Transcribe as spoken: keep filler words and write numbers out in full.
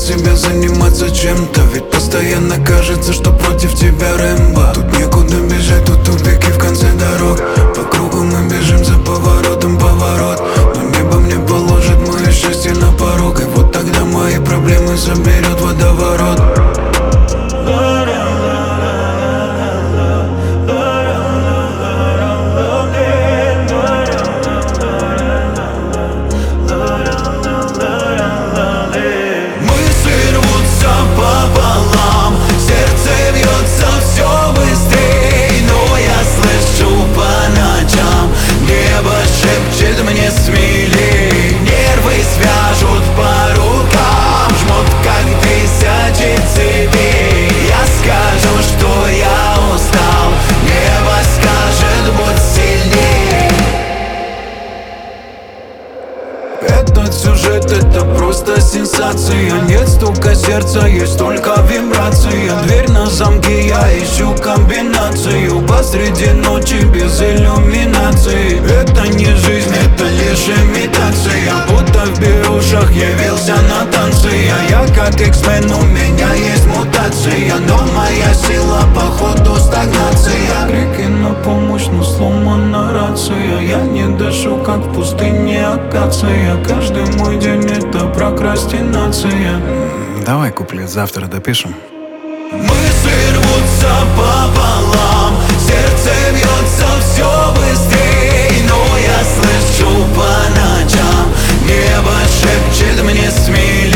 себя заниматься чем-то, ведь постоянно кажется, что против тебя Рэмбо. Тут некуда бежать, тут тупики в конце дорог. По кругу мы бежим за поворотом поворот, но небо мне положит мое счастье на порог. И вот тогда мои проблемы заберет водоворот. Мне смелей, нервы свяжут по рукам, жмут как тысячи цепей. Я скажу, что я устал, небо скажет, будь сильней. Этот сюжет — это просто сенсация. Нет стука сердца, есть только вибрация. Дверь на замке, я ищу комбинацию посреди ночи без иллюминации. Это не жизнь, это лишь имитация, будто в берушах явился на танцы. А я как X-Men, у меня есть мутация, но моя сила походу стагнация. Крики на помощь, но сломана рация. Я не дышу, как в пустыне акация. Каждый мой день — это прокрастинация. Давай куплет завтра допишем. Мысли рвутся пополам, сердце бьется все быстрей, но я слышу по ночам, небо шепчет мне смелей.